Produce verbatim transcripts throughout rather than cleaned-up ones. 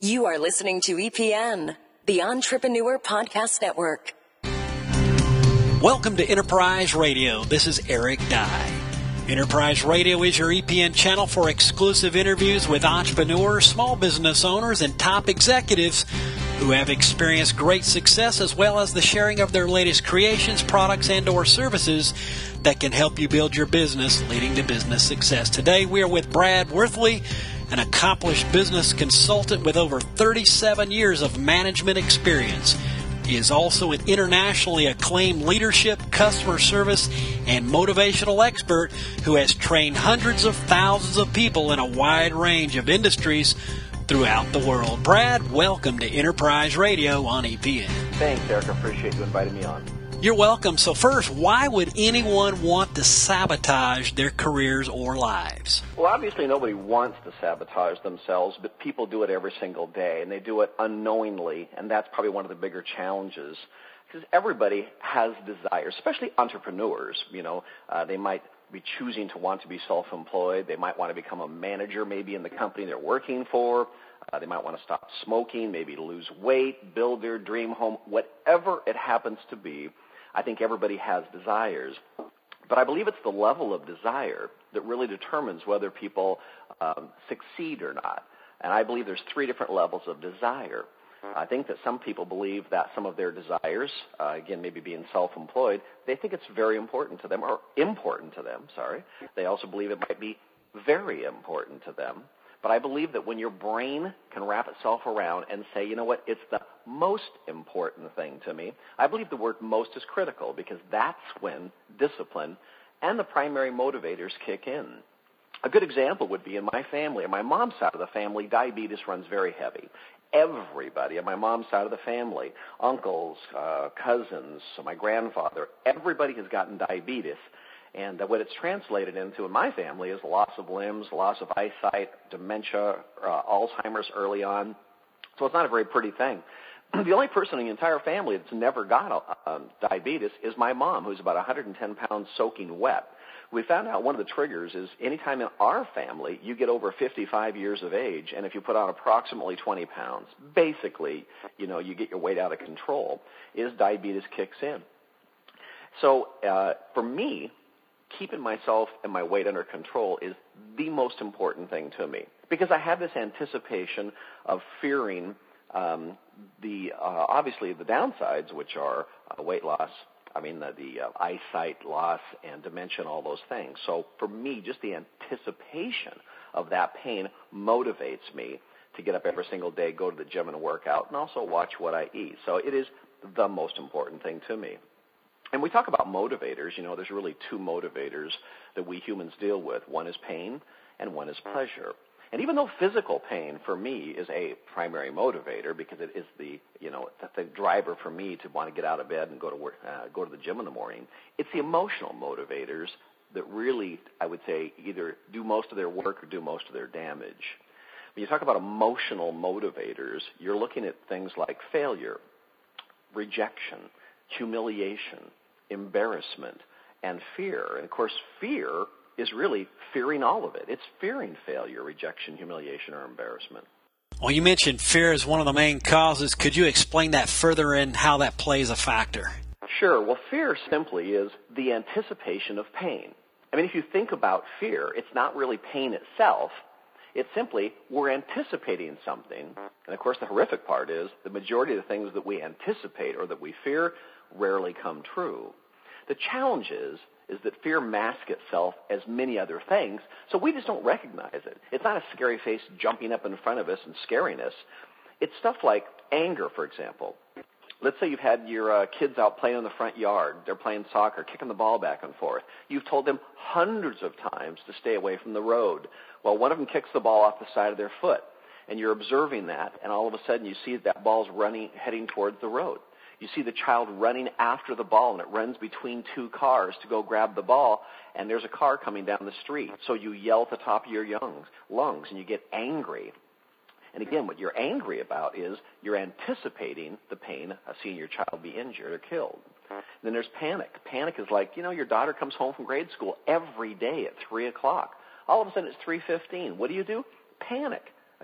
You are listening to E P N, the Entrepreneur Podcast Network. Welcome to Enterprise Radio. This is Eric Dye. Enterprise Radio is your E P N channel for exclusive interviews with entrepreneurs, small business owners, and top executives who have experienced great success, as well as the sharing of their latest creations, products, and or services that can help you build your business, leading to business success. Today, we are with Brad Worthley, an accomplished business consultant with over thirty-seven years of management experience. He is also an internationally acclaimed leadership, customer service, and motivational expert who has trained hundreds of thousands of people in a wide range of industries throughout the world. Brad, welcome to Enterprise Radio on E P N. Thanks, Eric. I appreciate you inviting me on. You're welcome. So first, why would anyone want to sabotage their careers or lives? Well, obviously nobody wants to sabotage themselves, but people do it every single day, and they do it unknowingly, and that's probably one of the bigger challenges. Because everybody has desires, especially entrepreneurs. You know, uh, they might be choosing to want to be self-employed. They might want to become a manager maybe in the company they're working for. Uh, they might want to stop smoking, maybe lose weight, build their dream home, whatever it happens to be. I think everybody has desires, but I believe it's the level of desire that really determines whether people um, succeed or not. And I believe there's three different levels of desire. I think that some people believe that some of their desires, uh, again, maybe being self-employed, they think it's very important to them, or important to them, sorry. They also believe it might be very important to them. But I believe that when your brain can wrap itself around and say, you know what, it's the most important thing to me, I believe the word most is critical, because that's when discipline and the primary motivators kick in. A good example would be in my family. On my mom's side of the family, diabetes runs very heavy. Everybody on my mom's side of the family, uncles, uh, cousins, my grandfather, everybody has gotten diabetes. And what it's translated into in my family is loss of limbs, loss of eyesight, dementia, uh, Alzheimer's early on. So it's not a very pretty thing. The only person in the entire family that's never got um, diabetes is my mom, who's about one hundred ten pounds soaking wet. We found out one of the triggers is anytime in our family you get over fifty-five years of age, and if you put on approximately twenty pounds, basically, you know, you get your weight out of control, is diabetes kicks in. So uh, for me, keeping myself and my weight under control is the most important thing to me, because I have this anticipation of fearing um, the uh, obviously the downsides, which are uh, weight loss, I mean the, the uh, eyesight loss and dementia and all those things. So for me, just the anticipation of that pain motivates me to get up every single day, go to the gym and work out, and also watch what I eat. So it is the most important thing to me. And we talk about motivators. You know, there's really two motivators that we humans deal with. One is pain and one is pleasure. And even though physical pain for me is a primary motivator, because it is the, you know, the driver for me to want to get out of bed and go to work, uh, go to the gym in the morning, it's the emotional motivators that really, I would say, either do most of their work or do most of their damage. When you talk about emotional motivators, you're looking at things like failure, rejection, humiliation, embarrassment, and fear. And, of course, fear is really fearing all of it. It's fearing failure, rejection, humiliation, or embarrassment. Well, you mentioned fear as one of the main causes. Could you explain that further and how that plays a factor? Sure. Well, fear simply is the anticipation of pain. I mean, if you think about fear, it's not really pain itself. It's simply we're anticipating something. And, of course, the horrific part is the majority of the things that we anticipate or that we fear rarely come true. The challenge is, is that fear masks itself as many other things, so we just don't recognize it. It's not a scary face jumping up in front of us and scaring us. It's stuff like anger, for example. Let's say you've had your uh, kids out playing in the front yard. They're playing soccer, kicking the ball back and forth. You've told them hundreds of times to stay away from the road. Well, one of them kicks the ball off the side of their foot, and you're observing that, and all of a sudden you see that ball's running, heading towards the road. You see the child running after the ball, and it runs between two cars to go grab the ball, and there's a car coming down the street. So you yell at the top of your lungs, and you get angry. And again, what you're angry about is you're anticipating the pain of seeing your child be injured or killed. And then there's panic. Panic is like, you know, your daughter comes home from grade school every day at three o'clock. All of a sudden it's three fifteen. What do you do? Panic. Again,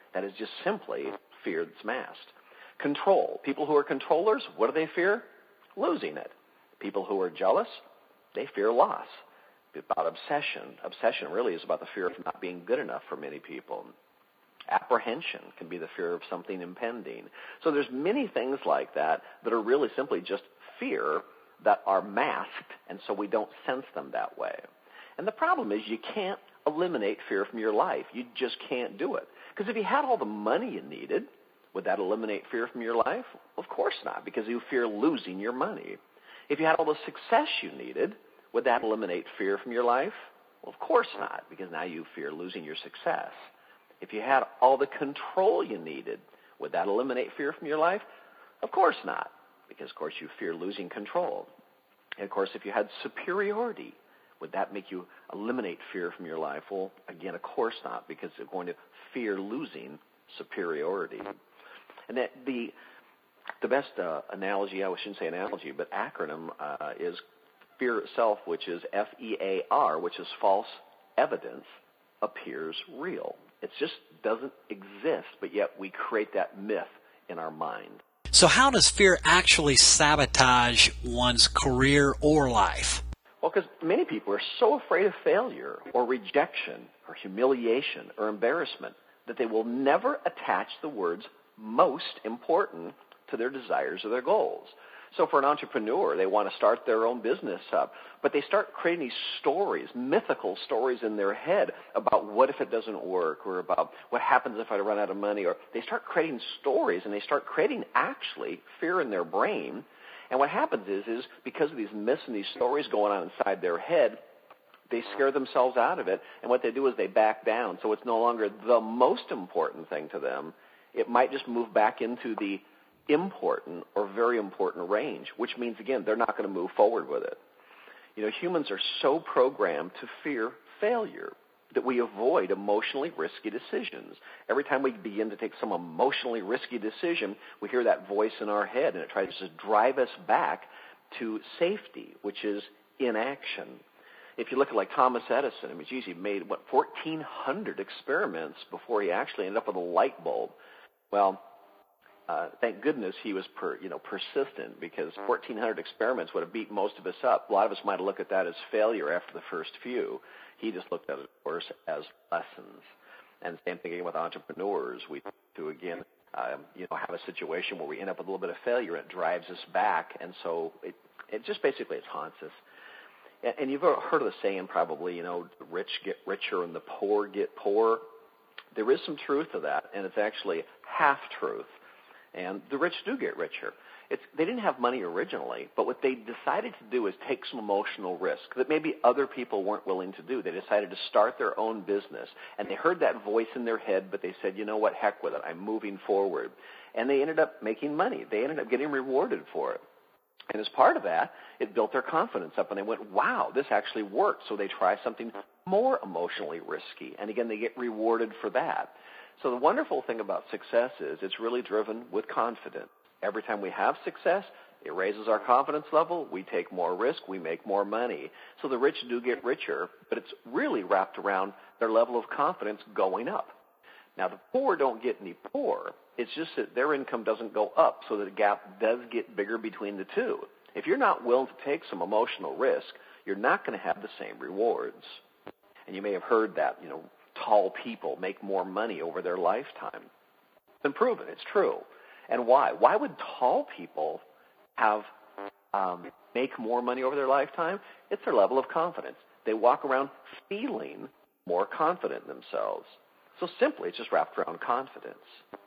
That is just simply fear that's masked. Control. People who are controllers, what do they fear? Losing it. People who are jealous, they fear loss. About obsession. Obsession really is about the fear of not being good enough for many people. Apprehension can be the fear of something impending. So there's many things like that that are really simply just fear that are masked, and so we don't sense them that way. And the problem is you can't eliminate fear from your life. You just can't do it. Because if you had all the money you needed, would that eliminate fear from your life? Of course not, because you fear losing your money. If you had all the success you needed, would that eliminate fear from your life? Well, of course not, because now you fear losing your success. If you had all the control you needed, would that eliminate fear from your life? Of course not, because, of course, you fear losing control. And, of course, if you had superiority, would that make you eliminate fear from your life? Well, again, of course not, because you're going to fear losing superiority. And that the the best uh, analogy, I shouldn't say analogy, but acronym uh, is fear itself, which is F E A R, which is false evidence, appears real. It just doesn't exist, but yet we create that myth in our mind. So how does fear actually sabotage one's career or life? Well, because many people are so afraid of failure or rejection or humiliation or embarrassment that they will never attach the words most important to their desires or their goals. So for an entrepreneur, they want to start their own business up, but they start creating these stories, mythical stories in their head about what if it doesn't work, or about what happens if I run out of money, or they start creating stories, and they start creating actually fear in their brain. And what happens is, is because of these myths and these stories going on inside their head, they scare themselves out of it, and what they do is they back down. So it's no longer the most important thing to them. It might just move back into the important or very important range, which means, again, they're not going to move forward with it. You know, humans are so programmed to fear failure that we avoid emotionally risky decisions. Every time we begin to take some emotionally risky decision, we hear that voice in our head, and it tries to drive us back to safety, which is inaction. If you look at like Thomas Edison, I mean, geez, he made, what, fourteen hundred experiments before he actually ended up with a light bulb. Well, Uh, thank goodness he was per, you know, persistent, because fourteen hundred experiments would have beat most of us up. A lot of us might have looked at that as failure after the first few. He just looked at it, of course, as lessons. And same thing again with entrepreneurs. We do, again, um, you know, have a situation where we end up with a little bit of failure, and it drives us back. And so it, it just basically it haunts us. And, and you've heard of the saying probably, you know, the rich get richer and the poor get poorer. There is some truth to that, and it's actually half-truth. And the rich do get richer. It's, they didn't have money originally, but what they decided to do is take some emotional risk that maybe other people weren't willing to do. They decided to start their own business, and they heard that voice in their head, but they said, you know what, heck with it, I'm moving forward. And they ended up making money. They ended up getting rewarded for it. And as part of that, it built their confidence up, and they went, wow, this actually worked. So they try something more emotionally risky, and again, they get rewarded for that. So the wonderful thing about success is it's really driven with confidence. Every time we have success, it raises our confidence level. We take more risk. We make more money. So the rich do get richer, but it's really wrapped around their level of confidence going up. Now, the poor don't get any poorer. It's just that their income doesn't go up, so the gap does get bigger between the two. If you're not willing to take some emotional risk, you're not going to have the same rewards. And you may have heard that, you know, tall people make more money over their lifetime. It's been proven. It's true. And why? Why would tall people have um, make more money over their lifetime? It's their level of confidence. They walk around feeling more confident in themselves. So simply, it's just wrapped around confidence.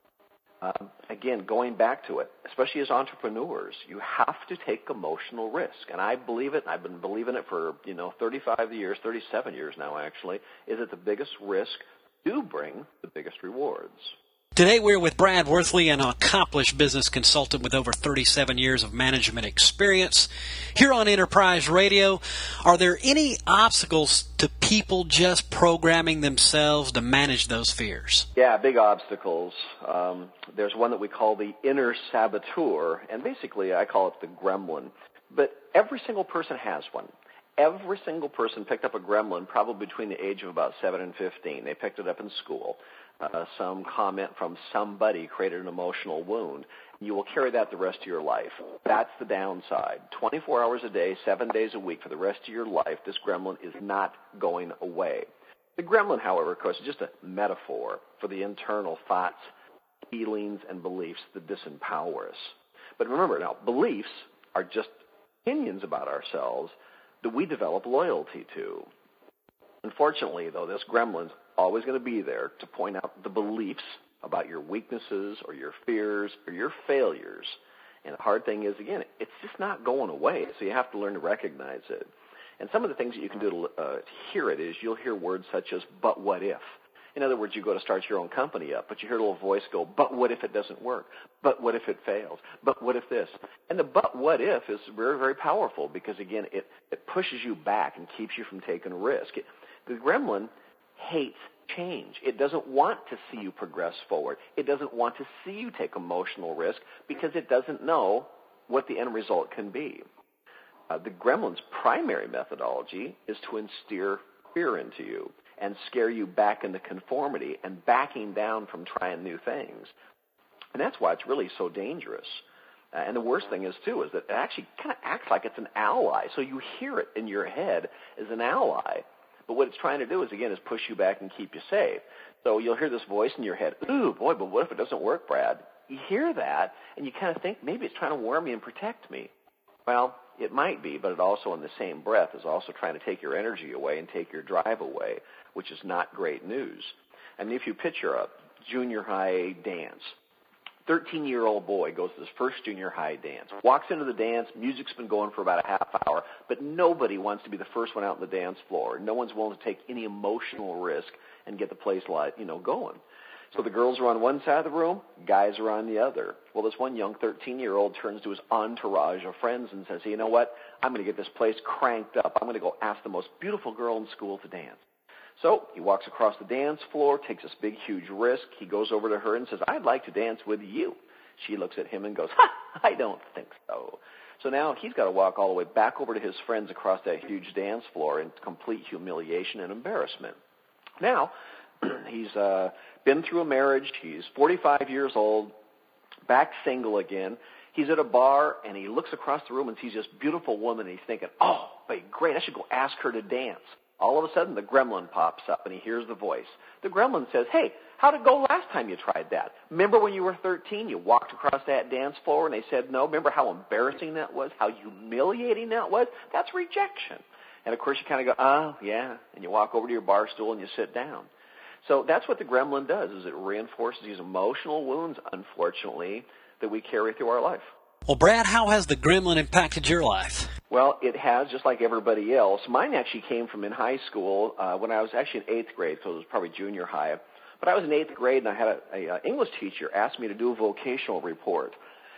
Um, again, going back to it, especially as entrepreneurs, you have to take emotional risk. And I believe it, and I've been believing it for, you know, thirty-five years, thirty-seven years now, actually, is that the biggest risk do bring the biggest rewards. Today we're with Brad Worthley, an accomplished business consultant with over thirty-seven years of management experience. Here on Enterprise Radio, are there any obstacles to people just programming themselves to manage those fears? Yeah, big obstacles. Um, there's one that we call the inner saboteur, and basically I call it the gremlin. But every single person has one. Every single person picked up a gremlin probably between the age of about seven and fifteen. They picked it up in school. uh, some comment from somebody created an emotional wound. You will carry that the rest of your life. That's the downside. twenty-four hours a day, seven days a week for the rest of your life, this gremlin is not going away. The gremlin, however, of course, is just a metaphor for the internal thoughts, feelings, and beliefs that disempower us. But remember, now, beliefs are just opinions about ourselves that we develop loyalty to. Unfortunately, though, this gremlin's always going to be there to point out the beliefs about your weaknesses or your fears or your failures. And the hard thing is, again, it's just not going away, so you have to learn to recognize it. And some of the things that you can do to uh, hear it is you'll hear words such as, but what if? In other words, you go to start your own company up, but you hear a little voice go, but what if it doesn't work? But what if it fails? But what if this? And the but what if is very, very powerful because, again, it, it pushes you back and keeps you from taking a risk. It, the gremlin hates change. It doesn't want to see you progress forward. It doesn't want to see you take emotional risk because it doesn't know what the end result can be. Uh, the gremlin's primary methodology is to instill fear into you and scare you back into conformity and backing down from trying new things. And that's why it's really so dangerous. Uh, and the worst thing is, too, is that it actually kind of acts like it's an ally. So you hear it in your head as an ally. But what it's trying to do is, again, is push you back and keep you safe. So you'll hear this voice in your head, ooh, boy, but what if it doesn't work, Brad? You hear that, and you kind of think, maybe it's trying to warn me and protect me. Well, it might be, but it also, in the same breath, is also trying to take your energy away and take your drive away, which is not great news. I mean, if you picture a junior high dance, thirteen-year-old boy goes to his first junior high dance, walks into the dance, music's been going for about a half hour, but nobody wants to be the first one out on the dance floor. No one's willing to take any emotional risk and get the place, you know, going. So the girls are on one side of the room, guys are on the other. Well, this one young thirteen-year-old turns to his entourage of friends and says, hey, you know what? I'm going to get this place cranked up. I'm going to go ask the most beautiful girl in school to dance. So he walks across the dance floor, takes this big, huge risk. He goes over to her and says, I'd like to dance with you. She looks at him and goes, ha, I don't think so. So now he's got to walk all the way back over to his friends across that huge dance floor in complete humiliation and embarrassment. Now, he's uh, been through a marriage. He's forty-five years old, back single again. He's at a bar, and he looks across the room and sees this beautiful woman, and he's thinking, oh, wait, great, I should go ask her to dance. All of a sudden, the gremlin pops up, and he hears the voice. The gremlin says, hey, how'd it go last time you tried that? Remember when you were thirteen, you walked across that dance floor, and they said no? Remember how embarrassing that was, how humiliating that was? That's rejection. And, of course, you kind of go, oh, yeah, and you walk over to your bar stool and you sit down. So that's what the gremlin does, is it reinforces these emotional wounds, unfortunately, that we carry through our life. Well, Brad, how has the gremlin impacted your life? Well, it has, just like everybody else. Mine actually came from in high school uh, when I was actually in eighth grade, so it was probably junior high. But I was in eighth grade, and I had a, a, a English teacher ask me to do a vocational report.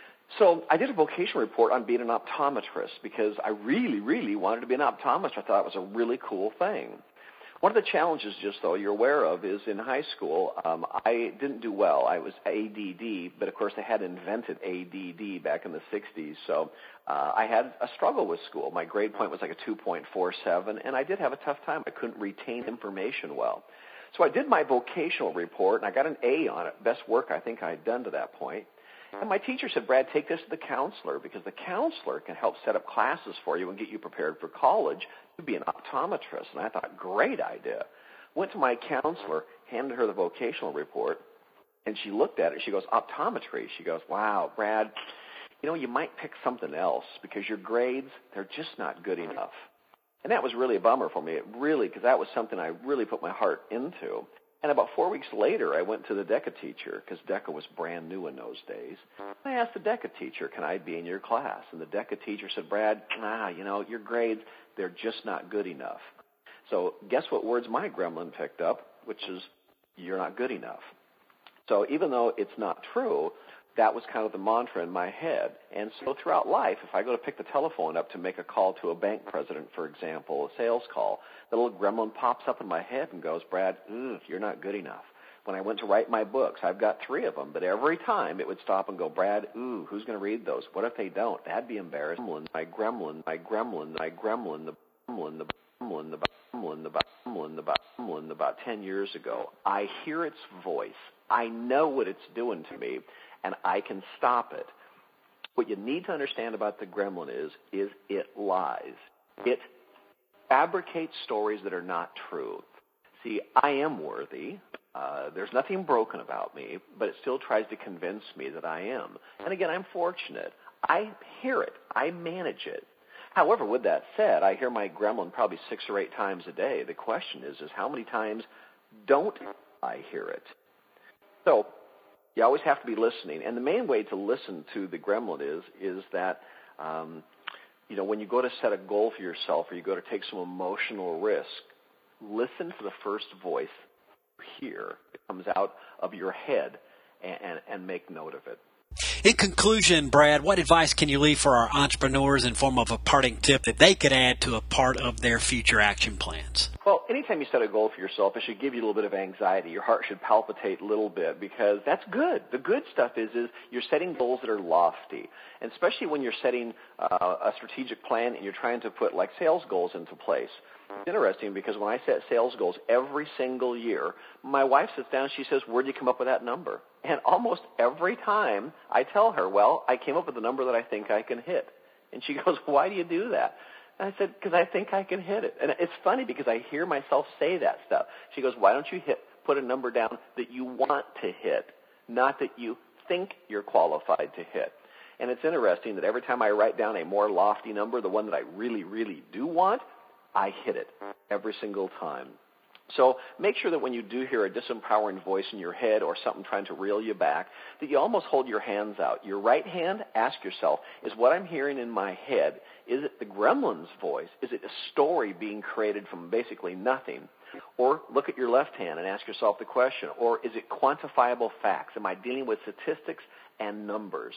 So I did a vocational report on being an optometrist because I really, really wanted to be an optometrist. I thought it was a really cool thing. One of the challenges, just though you're aware of, is in high school, um, I didn't do well. I was A D D, but of course they had invented A D D back in the sixties, so uh, I had a struggle with school. My grade point was like a two point four seven, and I did have a tough time. I couldn't retain information well. So I did my vocational report, and I got an A on it, best work I think I had done to that point. And my teacher said, Brad, take this to the counselor because the counselor can help set up classes for you and get you prepared for college to be an optometrist. And I thought, great idea. Went to my counselor, handed her the vocational report, and she looked at it. She goes, optometry. She goes, wow, Brad, you know, you might pick something else because your grades, they're just not good enough. And that was really a bummer for me, it really, because that was something I really put my heart into. And about four weeks later, I went to the DECA teacher, because DECA was brand new in those days. I asked the DECA teacher, can I be in your class? And the DECA teacher said, Brad, ah, you know, your grades, they're just not good enough. So guess what words my gremlin picked up, which is, you're not good enough. So even though it's not true, that was kind of the mantra in my head. And so throughout life, if I go to pick the telephone up to make a call to a bank president, for example, a sales call, the little gremlin pops up in my head and goes, Brad, ugh, you're not good enough. When I went to write my books, I've got three of them, but every time it would stop and go, Brad, ooh, who's going to read those? What if they don't? That'd be embarrassing. My gremlin, my gremlin, my gremlin, the gremlin, the gremlin, the gremlin, the gremlin, the gremlin. gremlin about, gremlin about ten years ago. I hear its voice. I know what it's doing to me, and I can stop it. What you need to understand about the gremlin is, is it lies. It fabricates stories that are not true. See, I am worthy. Uh, there's nothing broken about me, but it still tries to convince me that I am. And again, I'm fortunate. I hear it. I manage it. However, with that said, I hear my gremlin probably six or eight times a day. The question is, is how many times don't I hear it? So you always have to be listening. And the main way to listen to the gremlin is, is that, um, you know, when you go to set a goal for yourself or you go to take some emotional risk, listen to the first voice here. It comes out of your head, and, and, and make note of it. In conclusion, Brad, what advice can you leave for our entrepreneurs in form of a parting tip that they could add to a part of their future action plans? Well, anytime you set a goal for yourself, it should give you a little bit of anxiety. Your heart should palpitate a little bit because that's good. The good stuff is, is you're setting goals that are lofty, and especially when you're setting uh, a strategic plan and you're trying to put like sales goals into place. It's interesting because when I set sales goals every single year, my wife sits down and she says, where did you come up with that number? And almost every time I tell her, well, I came up with a number that I think I can hit. And she goes, why do you do that? And I said, because I think I can hit it. And it's funny because I hear myself say that stuff. She goes, why don't you hit, put a number down that you want to hit, not that you think you're qualified to hit. And it's interesting that every time I write down a more lofty number, the one that I really, really do want, I hit it every single time. So make sure that when you do hear a disempowering voice in your head or something trying to reel you back, that you almost hold your hands out. Your right hand, ask yourself, is what I'm hearing in my head, is it the gremlin's voice? Is it a story being created from basically nothing? Or look at your left hand and ask yourself the question, or is it quantifiable facts? Am I dealing with statistics and numbers?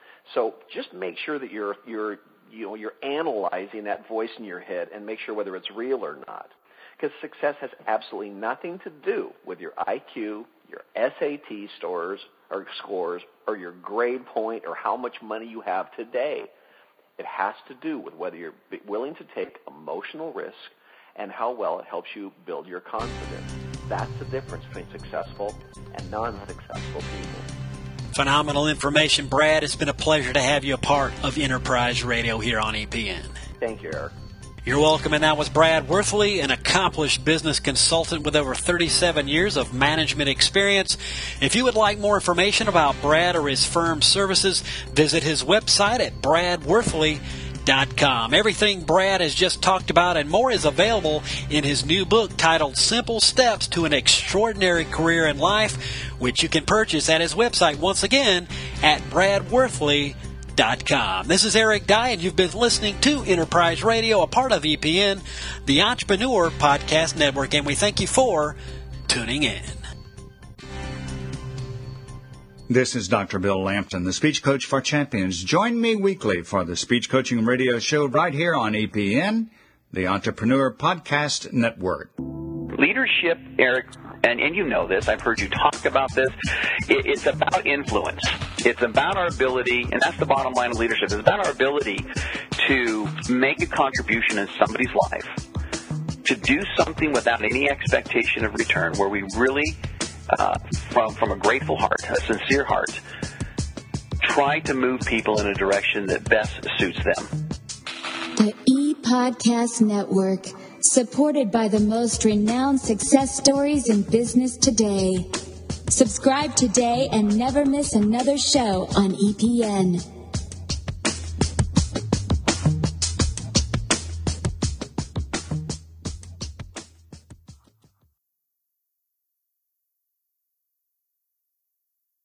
So just make sure that you're, you're, you know, you're analyzing that voice in your head and make sure whether it's real or not. Because success has absolutely nothing to do with your I Q, your S A T scores, or scores, or your grade point, or how much money you have today. It has to do with whether you're willing to take emotional risk and how well it helps you build your confidence. That's the difference between successful and non-successful people. Phenomenal information, Brad. It's been a pleasure to have you a part of Enterprise Radio here on E P N. Thank you, Eric. You're welcome, and that was Brad Worthley, an accomplished business consultant with over thirty-seven years of management experience. If you would like more information about Brad or his firm's services, visit his website at brad worthley dot com. Everything Brad has just talked about and more is available in his new book titled Simple Steps to an Extraordinary Career in Life, which you can purchase at his website once again at brad worthley dot com. This is Eric Dye, and you've been listening to Enterprise Radio, a part of E P N, the Entrepreneur Podcast Network, and we thank you for tuning in. This is Doctor Bill Lampton, the Speech Coach for Champions. Join me weekly for the Speech Coaching Radio Show right here on E P N, the Entrepreneur Podcast Network. Leadership, Eric, and, and you know this, I've heard you talk about this, it, it's about influence. It's about our ability, and that's the bottom line of leadership, it's about our ability to make a contribution in somebody's life, to do something without any expectation of return, where we really, uh, from, from a grateful heart, a sincere heart, try to move people in a direction that best suits them. The E-Podcast Network, supported by the most renowned success stories in business today. Subscribe today and never miss another show on E P N.